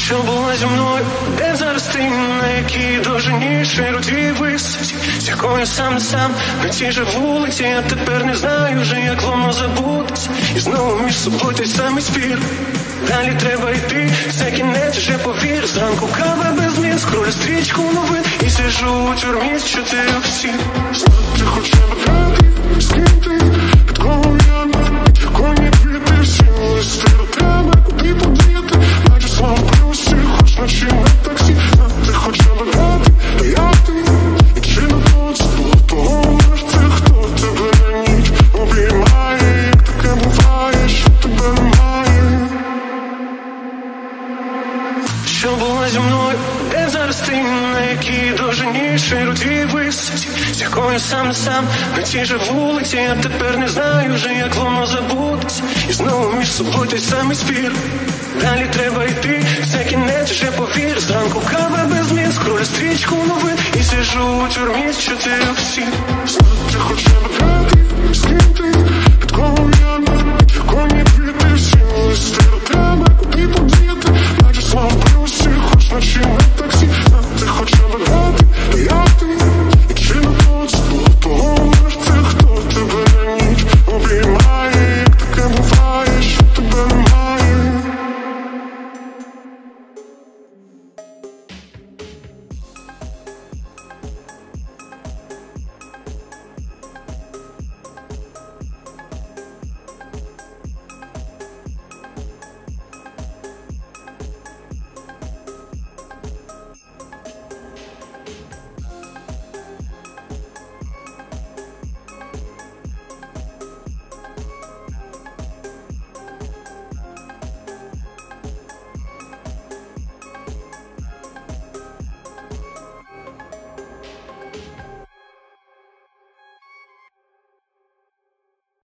Що було зі мною, де зараз ти, на якій довжині, широті висоті, з якою сам на цій же вулиці. Я тепер не знаю вже, як воно забутись. І знову між собою той самий спір. Далі треба йти, це кінець, вже повір. Зранку кава без змін, скролю стрічку новин і сижу у тюрмі з 4 всіх. Знати хоча б ради, з ким ти, під кого я навіть, коні квіти, всі листи до тебе, куди подіти, наче слава плюсі, хоч ночі на таксі. Знати хоча б ради, то як ти, і чи на то це було того варте, хто тебе на ніч обіймає, як таке буває, що тебе немає. Що було зі мною, де зараз ти, на якій довжині, широті висоті, з якою сам на цій же вулиці. Я тепер не знаю вже, як воно забутись. І знову між собою той самий спір. Далі треба йти, це кінець, вже повір. Зранку кава без змін, скролю стрічку новин і сижу у тюрмі з 4 всіх. Знати хоча б ради, з ким ти, під кого я